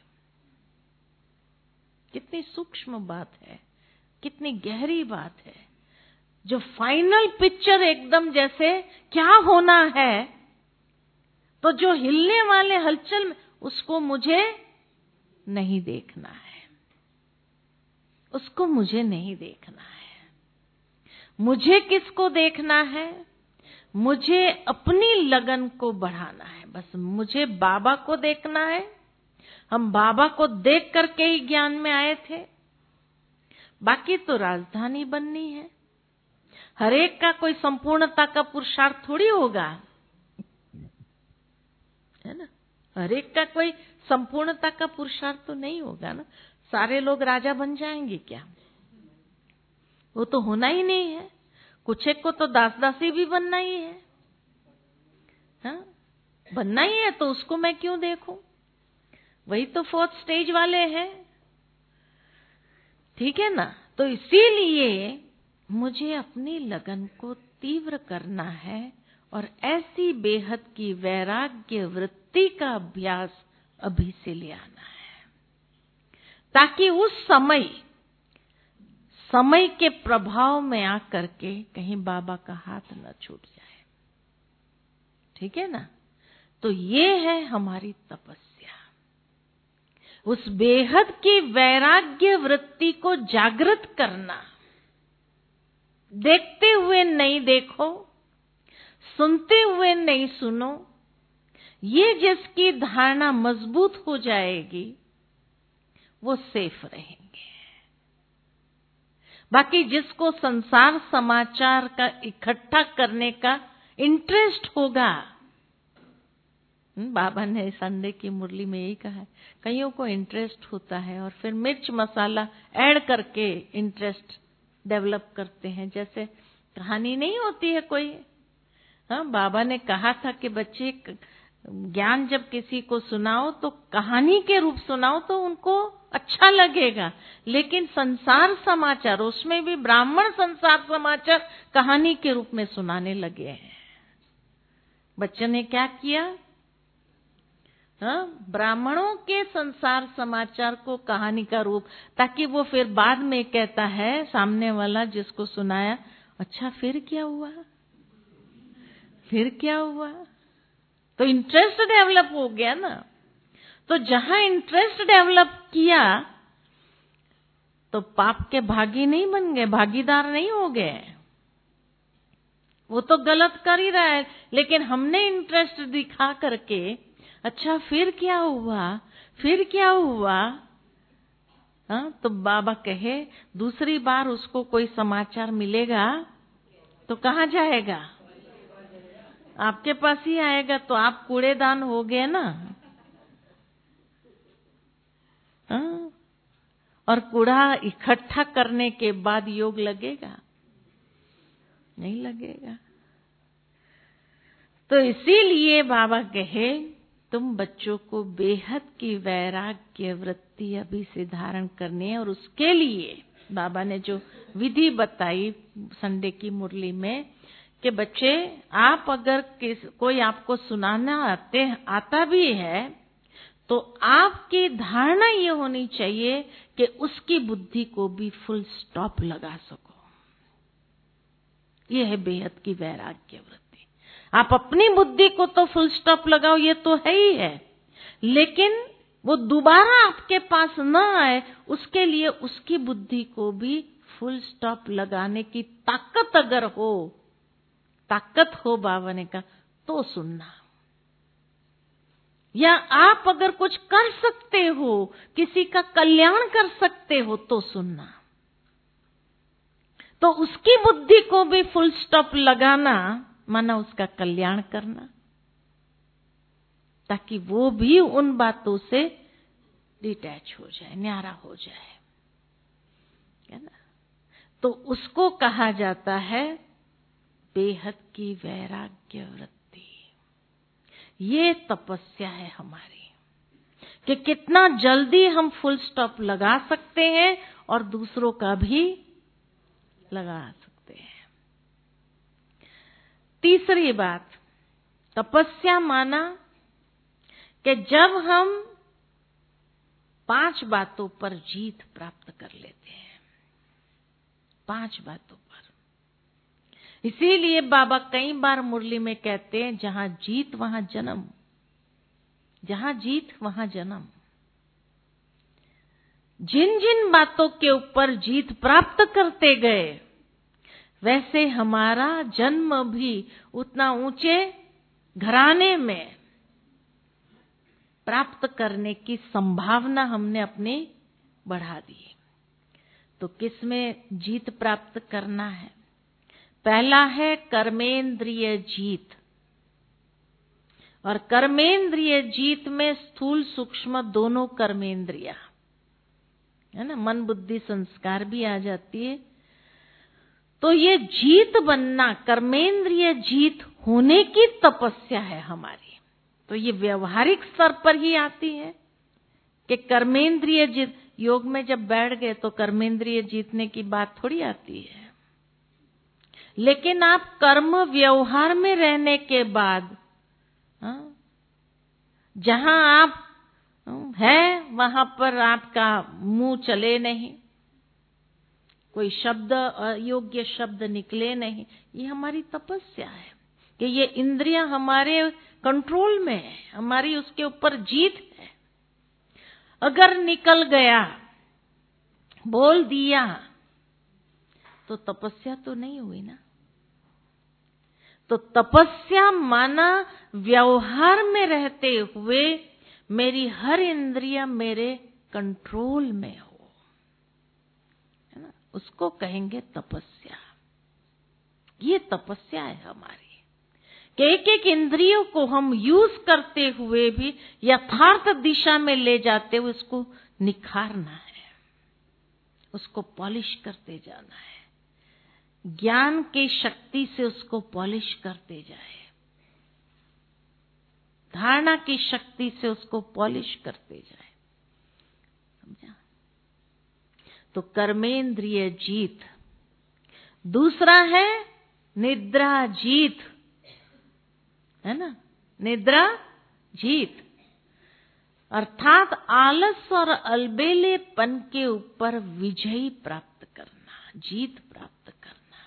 कितनी सूक्ष्म बात है, कितनी गहरी बात है। जो फाइनल पिक्चर एकदम जैसे क्या होना है, तो जो हिलने वाले हलचल में, उसको मुझे नहीं देखना है, उसको मुझे नहीं देखना है। मुझे किसको देखना है? मुझे अपनी लगन को बढ़ाना है। बस मुझे बाबा को देखना है। हम बाबा को देख करके ही ज्ञान में आए थे, बाकी तो राजधानी बननी है। हर एक का कोई संपूर्णता का पुरुषार्थ थोड़ी होगा, है ना। हर एक का कोई संपूर्णता का पुरुषार्थ तो नहीं होगा ना। सारे लोग राजा बन जाएंगे क्या? वो तो होना ही नहीं है। कुछ एक को तो दास दासी भी बनना ही है, हाँ? बनना ही है, तो उसको मैं क्यों देखूं? वही तो 4th स्टेज वाले हैं, ठीक है ना। तो इसीलिए मुझे अपनी लगन को तीव्र करना है और ऐसी बेहद की वैराग्य वृत्ति का अभ्यास अभी से ले आना है, ताकि उस समय के प्रभाव में आकर के कहीं बाबा का हाथ न छूट जाए, ठीक है ना। तो ये है हमारी तपस्या, उस बेहद की वैराग्य वृत्ति को जागृत करना। देखते हुए नहीं देखो, सुनते हुए नहीं सुनो। ये जिसकी धारणा मजबूत हो जाएगी, वो सेफ रहेंगे। बाकी जिसको संसार समाचार का इकट्ठा करने का इंटरेस्ट होगा, बाबा ने संडे की मुरली में यही कहा है, कईयों को इंटरेस्ट होता है और फिर मिर्च मसाला ऐड करके इंटरेस्ट डेवलप करते हैं। जैसे कहानी नहीं होती है कोई, हाँ, बाबा ने कहा था कि बच्चे ज्ञान जब किसी को सुनाओ तो कहानी के रूप सुनाओ तो उनको अच्छा लगेगा, लेकिन संसार समाचार, उसमें भी ब्राह्मण संसार समाचार कहानी के रूप में सुनाने लगे हैं। बच्चे ने क्या किया? हाँ, ब्राह्मणों के संसार समाचार को कहानी का रूप, ताकि वो फिर बाद में कहता है सामने वाला जिसको सुनाया, अच्छा फिर क्या हुआ, फिर क्या हुआ। तो इंटरेस्ट डेवलप हो गया ना। तो जहां इंटरेस्ट डेवलप किया तो पाप के भागी नहीं बन गए, भागीदार नहीं हो गए। वो तो गलत कर ही रहा है, लेकिन हमने इंटरेस्ट दिखा करके, अच्छा फिर क्या हुआ, फिर क्या हुआ, हाँ, तो बाबा कहे दूसरी बार उसको कोई समाचार मिलेगा तो कहाँ जाएगा? आपके पास ही आएगा। तो आप कूड़ेदान हो गए ना, और कूड़ा इकट्ठा करने के बाद योग लगेगा? नहीं लगेगा। तो इसीलिए बाबा कहे तुम बच्चों को बेहद की वैराग्य वृत्ति अभी से धारण करनी है। और उसके लिए बाबा ने जो विधि बताई संडे की मुरली में कि बच्चे आप अगर कोई आपको सुनाना आता भी है तो आपकी धारणा ये होनी चाहिए कि उसकी बुद्धि को भी फुल स्टॉप लगा सको। ये है बेहद की वैराग्य वृत्ति। आप अपनी बुद्धि को तो फुल स्टॉप लगाओ, ये तो है ही है, लेकिन वो दोबारा आपके पास न आए उसके लिए उसकी बुद्धि को भी फुल स्टॉप लगाने की ताकत अगर हो, ताकत हो बाबा ने कहा तो सुनना। या आप अगर कुछ कर सकते हो, किसी का कल्याण कर सकते हो तो सुनना। तो उसकी बुद्धि को भी फुल स्टॉप लगाना माना उसका कल्याण करना, ताकि वो भी उन बातों से डिटैच हो जाए, न्यारा हो जाए, है ना। तो उसको कहा जाता है बेहद की वैराग्य वृत्ति। ये तपस्या है हमारी कि कितना जल्दी हम फुल स्टॉप लगा सकते हैं और दूसरों का भी लगा सकते हैं। तीसरी बात, तपस्या माना कि जब हम 5 बातों पर जीत प्राप्त कर लेते हैं, 5 बातों पर। इसीलिए बाबा कई बार मुरली में कहते हैं जहां जीत वहां जन्म, जहां जीत वहां जन्म। जिन जिन बातों के ऊपर जीत प्राप्त करते गए वैसे हमारा जन्म भी उतना ऊंचे घराने में प्राप्त करने की संभावना हमने अपनी बढ़ा दी। तो किसमें जीत प्राप्त करना है? पहला है कर्मेंद्रिय जीत। और कर्मेंद्रिय जीत में स्थूल सूक्ष्म दोनों कर्मेंद्रिया है ना, मन बुद्धि संस्कार भी आ जाती है। तो ये जीत बनना, कर्मेंद्रिय जीत होने की तपस्या है हमारी। तो ये व्यवहारिक स्तर पर ही आती है कि कर्मेंद्रिय जीत। योग में जब बैठ गए तो कर्मेंद्रिय जीतने की बात थोड़ी आती है, लेकिन आप कर्म व्यवहार में रहने के बाद जहां आप है वहां पर आपका मुंह चले नहीं, कोई शब्द अयोग्य शब्द निकले नहीं, ये हमारी तपस्या है कि ये इंद्रियां हमारे कंट्रोल में है, हमारी उसके ऊपर जीत है। अगर निकल गया, बोल दिया, तो तपस्या तो नहीं हुई ना। तो तपस्या माना व्यवहार में रहते हुए मेरी हर इंद्रिय मेरे कंट्रोल में हो, है ना, उसको कहेंगे तपस्या। ये तपस्या है हमारी कि एक एक इंद्रियों को हम यूज करते हुए भी यथार्थ दिशा में ले जाते हुए उसको निखारना है, उसको पॉलिश करते जाना है, ज्ञान की शक्ति से उसको पॉलिश करते जाए, धारणा की शक्ति से उसको पॉलिश करते जाए। समझा? तो कर्मेंद्रिय जीत। दूसरा है निद्रा जीत, है ना, निद्रा जीत अर्थात आलस और अलबेलेपन के ऊपर विजय प्राप्त करना, जीत प्राप्त करना,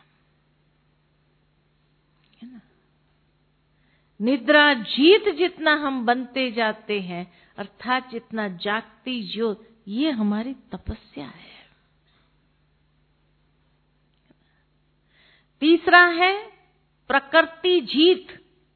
है ना। निद्रा जीत जितना हम बनते जाते हैं, अर्थात जितना जागती ज्योत, ये हमारी तपस्या है। तीसरा है प्रकृति जीत।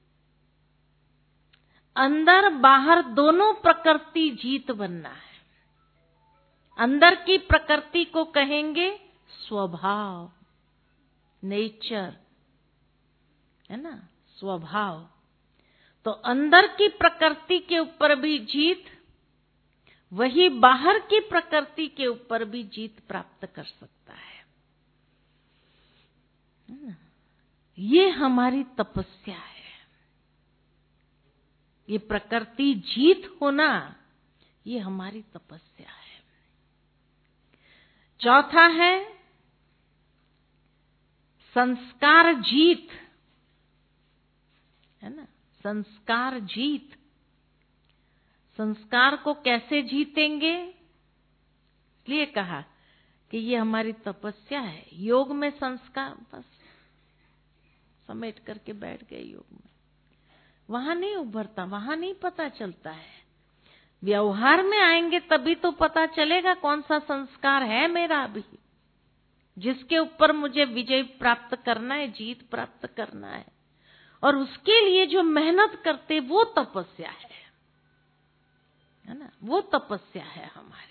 अंदर बाहर दोनों प्रकृति जीत बनना है। अंदर की प्रकृति को कहेंगे स्वभाव, नेचर, है ना, स्वभाव। तो अंदर की प्रकृति के ऊपर भी जीत, वही बाहर की प्रकृति के ऊपर भी जीत प्राप्त कर सकता है। ये हमारी तपस्या है। ये प्रकृति जीत होना, ये हमारी तपस्या है। चौथा है संस्कार जीत, है ना, संस्कार जीत। संस्कार को कैसे जीतेंगे? इसलिए कहा कि ये हमारी तपस्या है। योग में संस्कार बस समेट करके बैठ गए योग में, वहां नहीं उभरता, वहां नहीं पता चलता है। व्यवहार में आएंगे तभी तो पता चलेगा कौन सा संस्कार है मेरा अभी, जिसके ऊपर मुझे विजय प्राप्त करना है, जीत प्राप्त करना है। और उसके लिए जो मेहनत करते वो तपस्या है ना, वो तपस्या है हमारी।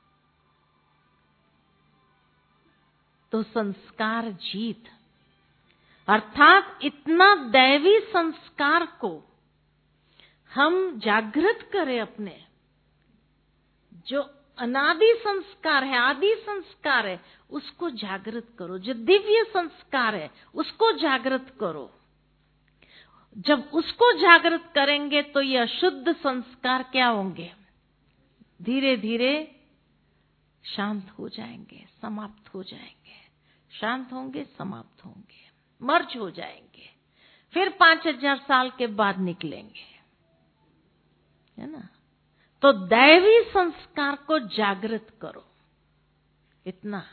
तो संस्कार जीत अर्थात इतना दैवी संस्कार को हम जागृत करें। अपने जो अनादि संस्कार है, आदि संस्कार है, उसको जागृत करो। जो दिव्य संस्कार है उसको जागृत करो। जब उसको जागृत करेंगे तो ये अशुद्ध संस्कार क्या होंगे? धीरे धीरे शांत हो जाएंगे, समाप्त हो जाएंगे। शांत होंगे, समाप्त होंगे, मर्ज हो जाएंगे। फिर 5000 साल के बाद निकलेंगे, है ना। तो दैवी संस्कार को जागृत करो। इतना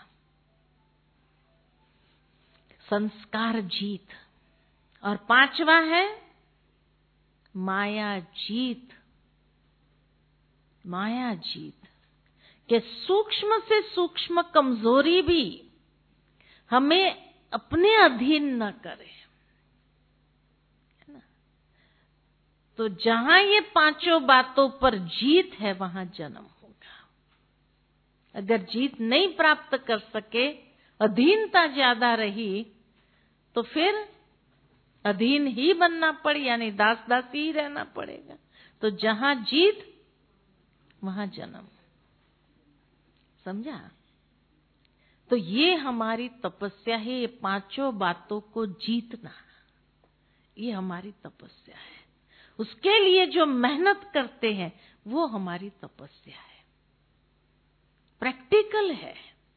संस्कार जीत। और 5वां है माया जीत। माया जीत कि सूक्ष्म से सूक्ष्म कमजोरी भी हमें अपने अधीन न करे, है ना। तो जहां ये 5 बातों पर जीत है वहां जन्म होगा। अगर जीत नहीं प्राप्त कर सके, अधीनता ज्यादा रही, तो फिर अधीन ही बनना पड़े, यानी दास दासी ही रहना पड़ेगा। तो जहां जीत वहां जन्म। समझा? तो ये हमारी तपस्या है, ये 5 बातों को जीतना, ये हमारी तपस्या है। उसके लिए जो मेहनत करते हैं वो हमारी तपस्या है, प्रैक्टिकल है।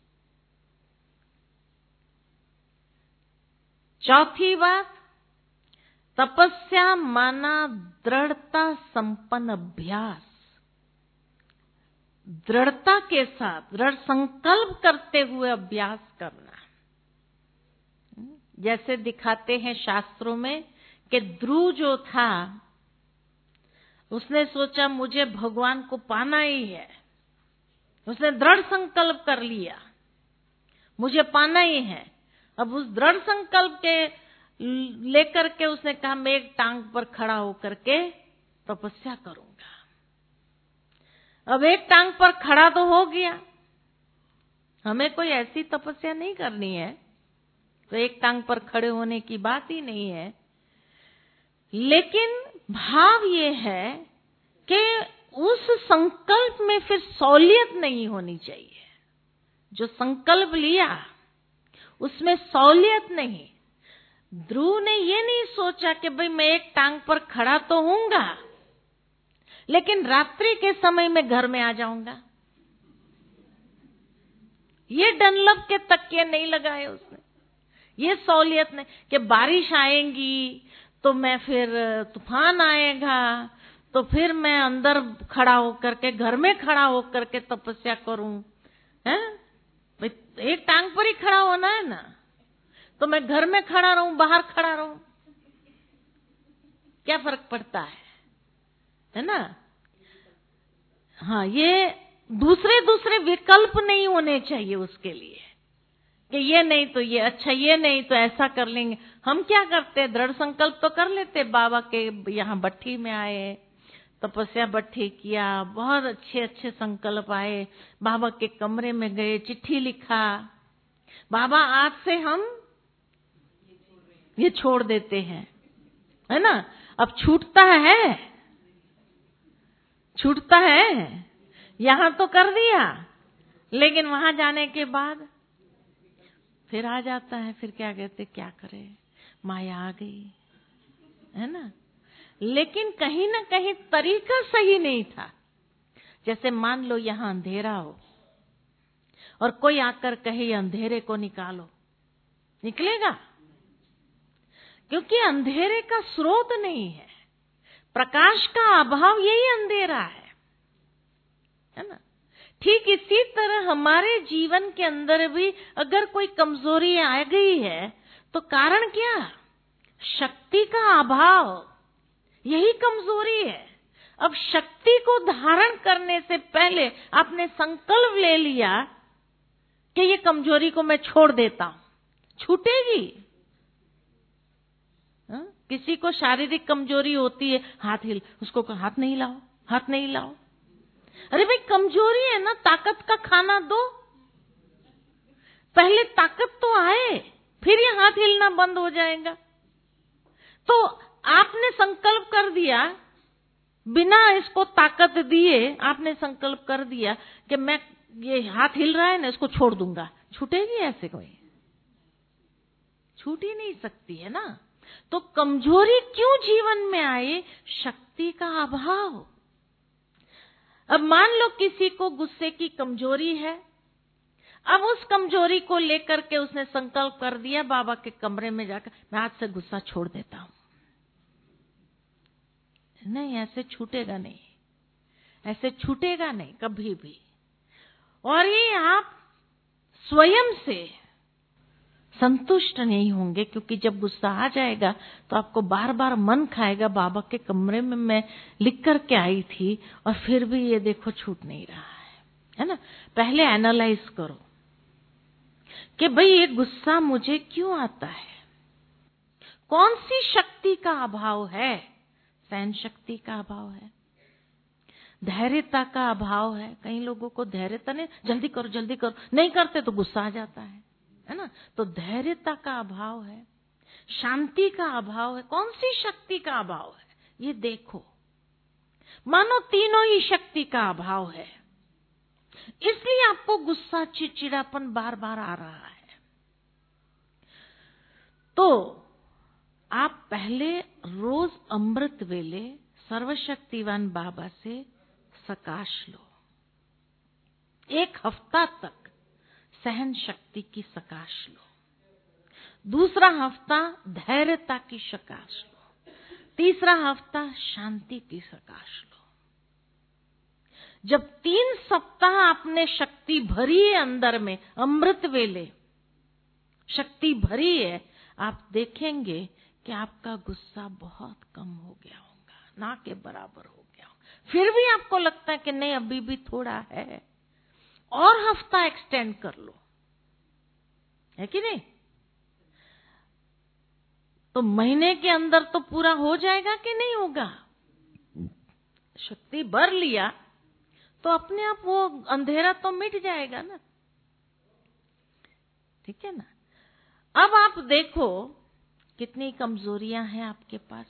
चौथी बात, तपस्या माना दृढ़ता संपन्न अभ्यास। दृढ़ता के साथ, दृढ़ संकल्प करते हुए अभ्यास करना। जैसे दिखाते हैं शास्त्रों में कि ध्रुव जो था, उसने सोचा मुझे भगवान को पाना ही है। उसने दृढ़ संकल्प कर लिया, मुझे पाना ही है। अब उस दृढ़ संकल्प के लेकर के उसने कहा मैं एक टांग पर खड़ा होकर के तपस्या करूंगा। अब एक टांग पर खड़ा तो हो गया। हमें कोई ऐसी तपस्या नहीं करनी है तो एक टांग पर खड़े होने की बात ही नहीं है। लेकिन भाव ये है कि उस संकल्प में फिर सौलियत नहीं होनी चाहिए। जो संकल्प लिया उसमें सौलियत नहीं। ध्रुव ने ये नहीं सोचा कि भाई मैं एक टांग पर खड़ा तो हूंगा, लेकिन रात्रि के समय में घर में आ जाऊंगा। ये डनलप के तकिए नहीं लगाए उसने। ये सौलियत नहीं कि बारिश आएगी तो मैं फिर तूफान आएगा तो फिर मैं अंदर खड़ा होकर के, घर में खड़ा होकर के तपस्या करूं, है? एक टांग पर ही खड़ा होना है ना, तो मैं घर में खड़ा रहूं, बाहर खड़ा रहूं, क्या फर्क पड़ता है ना। हाँ, ये दूसरे विकल्प नहीं होने चाहिए उसके लिए कि ये नहीं तो ये, अच्छा ये नहीं तो ऐसा कर लेंगे। हम क्या करते हैं, दृढ़ संकल्प तो कर लेते। बाबा के यहाँ भट्ठी में आए, तपस्या भट्ठी किया, बहुत अच्छे अच्छे संकल्प आए। बाबा के कमरे में गए, चिट्ठी लिखा, बाबा आज से हम ये छोड़ देते हैं, है ना। अब छूटता है, छूटता है। यहां तो कर दिया, लेकिन वहां जाने के बाद फिर आ जाता है। फिर क्या कहते, क्या करे, माया आ गई, है ना। लेकिन कहीं ना कहीं तरीका सही नहीं था। जैसे मान लो यहां अंधेरा हो और कोई आकर कहे ये अंधेरे को निकालो, निकलेगा? क्योंकि अंधेरे का स्रोत नहीं है, प्रकाश का अभाव यही अंधेरा है ना। ठीक इसी तरह हमारे जीवन के अंदर भी अगर कोई कमजोरी आ गई है तो कारण क्या? शक्ति का अभाव, यही कमजोरी है। अब शक्ति को धारण करने से पहले आपने संकल्प ले लिया कि ये कमजोरी को मैं छोड़ देता हूं, छूटेगी? किसी को शारीरिक कमजोरी होती है, हाथ हिल, उसको हाथ नहीं लाओ, हाथ नहीं लाओ। अरे भाई कमजोरी है ना, ताकत का खाना दो, पहले ताकत तो आए, फिर ये हाथ हिलना बंद हो जाएगा। तो आपने संकल्प कर दिया, बिना इसको ताकत दिए आपने संकल्प कर दिया कि मैं ये हाथ हिल रहा है ना, इसको छोड़ दूंगा। छूटेगी ऐसे? कोई छूट ही नहीं सकती है ना। तो कमजोरी क्यों जीवन में आई? शक्ति का अभाव। अब मान लो किसी को गुस्से की कमजोरी है, अब उस कमजोरी को लेकर के उसने संकल्प कर दिया बाबा के कमरे में जाकर मैं आज से गुस्सा छोड़ देता हूं। नहीं, ऐसे छूटेगा नहीं, ऐसे छूटेगा नहीं कभी भी। और ये आप स्वयं से संतुष्ट नहीं होंगे, क्योंकि जब गुस्सा आ जाएगा तो आपको बार बार मन खाएगा, बाबा के कमरे में मैं लिख करके आई थी और फिर भी ये देखो छूट नहीं रहा है ना। पहले एनालाइज करो कि भाई ये गुस्सा मुझे क्यों आता है, कौन सी शक्ति का अभाव है? सहन शक्ति का अभाव है, धैर्यता का अभाव है। कई लोगों को धैर्यता नहीं, जल्दी करो जल्दी करो, नहीं करते तो गुस्सा आ जाता है ना। तो धैर्यता का अभाव है, शांति का अभाव है, कौन सी शक्ति का अभाव है ये देखो। मानो तीनों ही शक्ति का अभाव है, इसलिए आपको गुस्सा चिड़चिड़ापन बार बार आ रहा है। तो आप पहले रोज अमृत वेले सर्वशक्तिवान बाबा से सकाश लो, एक हफ्ता तक सहन शक्ति की सकाश लो, दूसरा हफ्ता धैर्यता की सकाश लो, तीसरा हफ्ता शांति की सकाश लो। जब 3 सप्ताह आपने शक्ति भरी है अंदर में, अमृत वेले शक्ति भरी है, आप देखेंगे कि आपका गुस्सा बहुत कम हो गया होगा, ना के बराबर हो गया होगा। फिर भी आपको लगता है कि नहीं अभी भी थोड़ा है, और हफ्ता एक्सटेंड कर लो, है कि नहीं? तो महीने के अंदर तो पूरा हो जाएगा कि नहीं होगा? शक्ति भर लिया तो अपने आप वो अंधेरा तो मिट जाएगा ना, ठीक है ना। अब आप देखो कितनी कमजोरियां हैं आपके पास।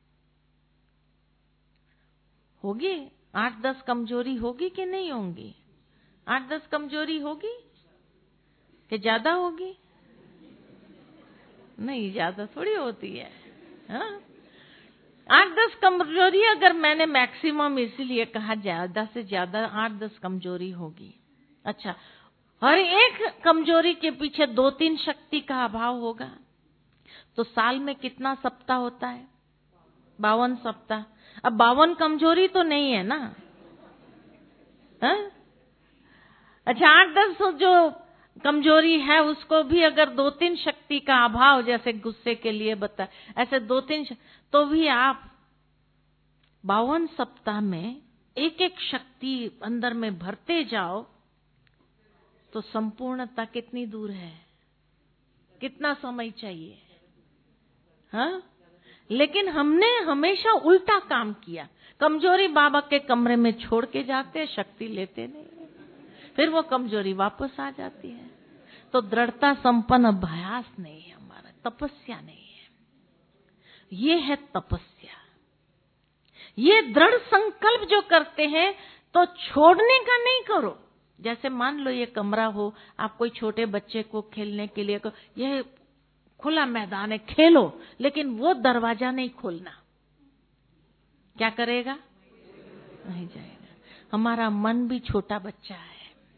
होगी 8-10 कमजोरी होगी कि नहीं होंगी? 8-10 कमजोरी होगी कि ज्यादा होगी? नहीं, ज्यादा थोड़ी होती है। हाँ? 8-10 कमजोरी, अगर मैंने मैक्सिमम इसीलिए कहा ज्यादा से ज्यादा 8-10 कमजोरी होगी। अच्छा, हर एक कमजोरी के पीछे 2-3 शक्ति का अभाव होगा। तो साल में कितना सप्ताह होता है? 52 सप्ताह। अब 52 कमजोरी तो नहीं है ना? हा? अच्छा, 8-10 जो कमजोरी है उसको भी अगर 2-3 शक्ति का अभाव, जैसे गुस्से के लिए बता, ऐसे 2-3, तो भी आप 52 सप्ताह में एक एक शक्ति अंदर में भरते जाओ तो संपूर्णता कितनी दूर है, कितना समय चाहिए? हाँ? लेकिन हमने हमेशा उल्टा काम किया, कमजोरी बाबा के कमरे में छोड़ के जाते, शक्ति लेते नहीं, फिर वो कमजोरी वापस आ जाती है। तो दृढ़ता संपन्न अभ्यास नहीं है हमारा, तपस्या नहीं है, ये है तपस्या। ये दृढ़ संकल्प जो करते हैं तो छोड़ने का नहीं करो। जैसे मान लो ये कमरा हो, आप कोई छोटे बच्चे को खेलने के लिए ये खुला मैदान है, खेलो, लेकिन वो दरवाजा नहीं खोलना। क्या करेगा? नहीं जाएगा। हमारा मन भी छोटा बच्चा है।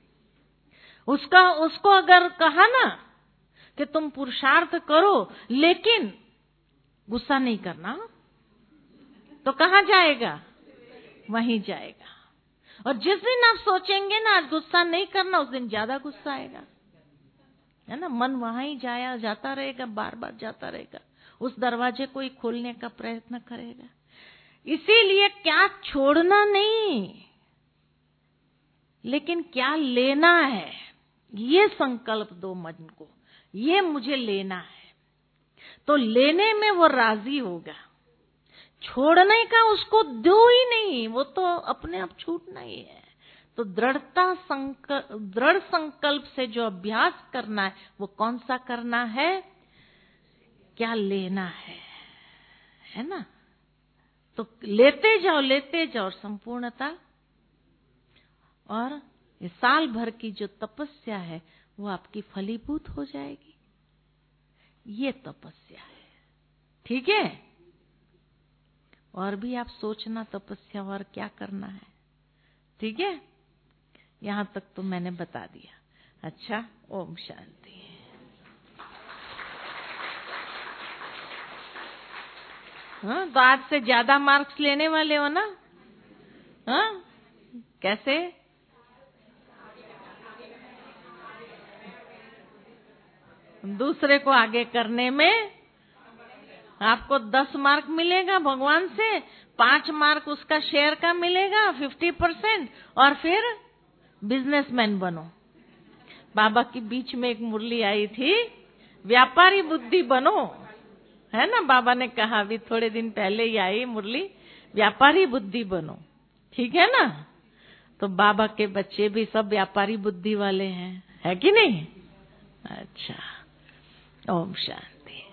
उसको अगर कहा ना कि तुम पुरुषार्थ करो लेकिन गुस्सा नहीं करना, तो कहाँ जाएगा? वहीं जाएगा। और जिस दिन आप सोचेंगे ना आज गुस्सा नहीं करना, उस दिन ज्यादा गुस्सा आएगा, है ना। मन वहां ही जाता रहेगा, बार बार जाता रहेगा, उस दरवाजे को ही खोलने का प्रयत्न करेगा। इसीलिए क्या छोड़ना नहीं, लेकिन क्या लेना है, ये संकल्प दो मन को, ये मुझे लेना है। तो लेने में वो राजी होगा। छोड़ने का उसको दो ही नहीं, वो तो अपने आप छूटना ही है। तो दृढ़ संकल्प से जो अभ्यास करना है, वो कौन सा करना है? क्या लेना है ना। तो लेते जाओ संपूर्णता। और ये साल भर की जो तपस्या है वो आपकी फलीभूत हो जाएगी। ये तपस्या है, ठीक है। और भी आप सोचना तपस्या और क्या करना है, ठीक है। यहां तक तो मैंने बता दिया। अच्छा, ओम शांति। हाँ, तो आज से ज्यादा मार्क्स लेने वाले हो ना? हाँ, कैसे? दूसरे को आगे करने में आपको 10 मार्क मिलेगा भगवान से, 5 मार्क उसका शेयर का मिलेगा 50%, और फिर बिजनेसमैन बनो। बाबा की बीच में एक मुरली आई थी, व्यापारी बुद्धि बनो, है ना। बाबा ने कहा, अभी थोड़े दिन पहले ही आई मुरली, व्यापारी बुद्धि बनो, ठीक है ना। तो बाबा के बच्चे भी सब व्यापारी बुद्धि वाले हैं, है कि नहीं? अच्छा, ओम शांति।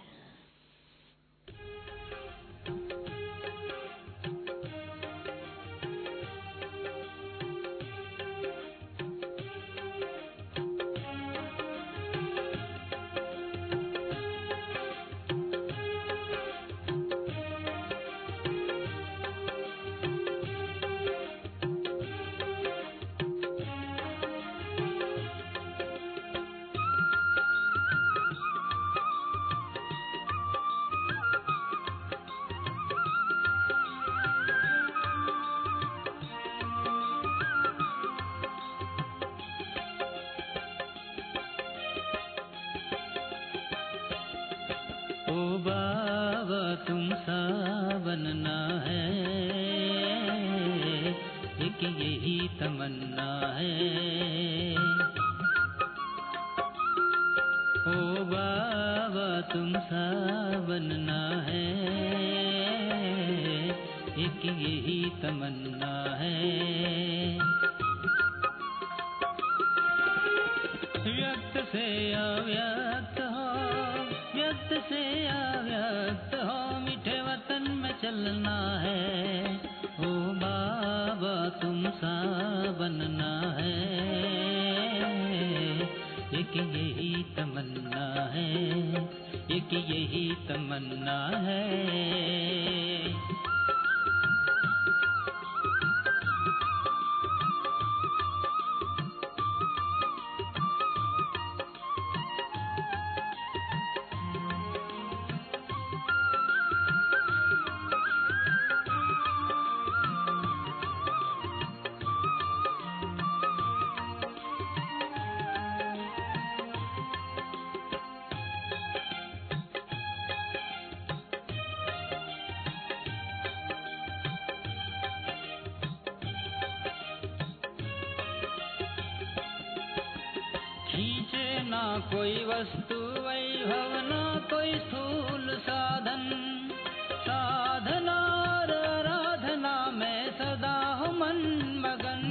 ओ बाबा तुम सा बनना है, एक यही तमन्ना है। ओ बाबा तुम सा बनना है, एक यही तमन्ना है। व्यक्त से अव्यक्त हो, व्यक्त से अव्यक्त हो, मीठे वतन में चलना है। ओ बाबा तुम सा बनना है, एक यही तमन्ना है, एक यही तमन्ना है। खींचे ना कोई वस्तु वैभव, ना कोई स्थूल साधन, साधना और आराधना में सदा हो मन मगन।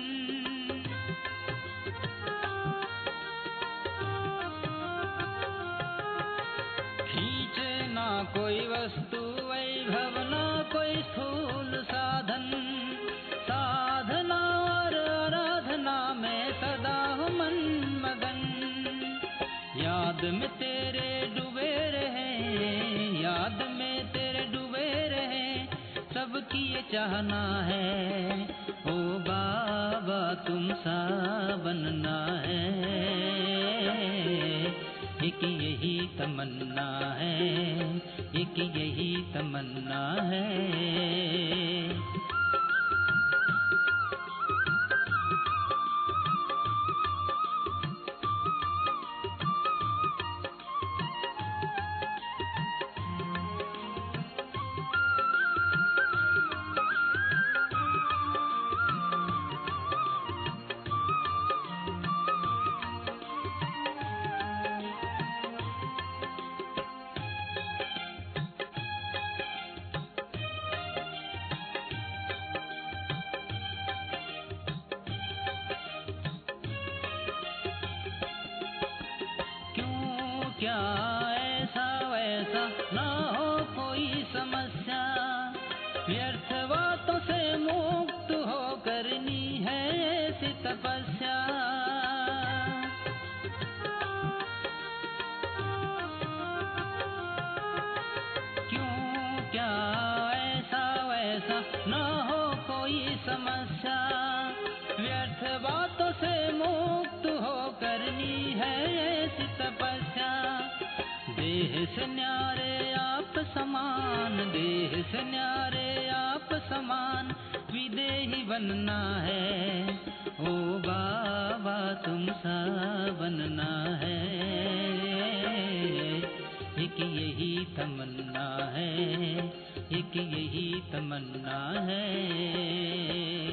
खींचे ना कोई वस्तु वैभव, ना कोई स्थूल साधन, साधना याद में तेरे डूबे रहे, याद में तेरे डूबे रहे, सबकी ये चाहना है, ओ बाबा तुम सा बनना है, एक यही तमन्ना है, एक यही तमन्ना है। क्या ऐसा वैसा ना हो कोई समस्या, व्यर्थ बातों से मुक्त हो करनी है ऐसी तपस्या। क्यों क्या ऐसा वैसा ना हो कोई समस्या, व्यर्थ बातों से मुक्त हो करनी है ऐसी तपस्या। देह से न्यारे आप समान, देह से न्यारे आप समान, विदेही बनना है, ओ बाबा तुम सा बनना है, एक यही तमन्ना है, एक यही तमन्ना है।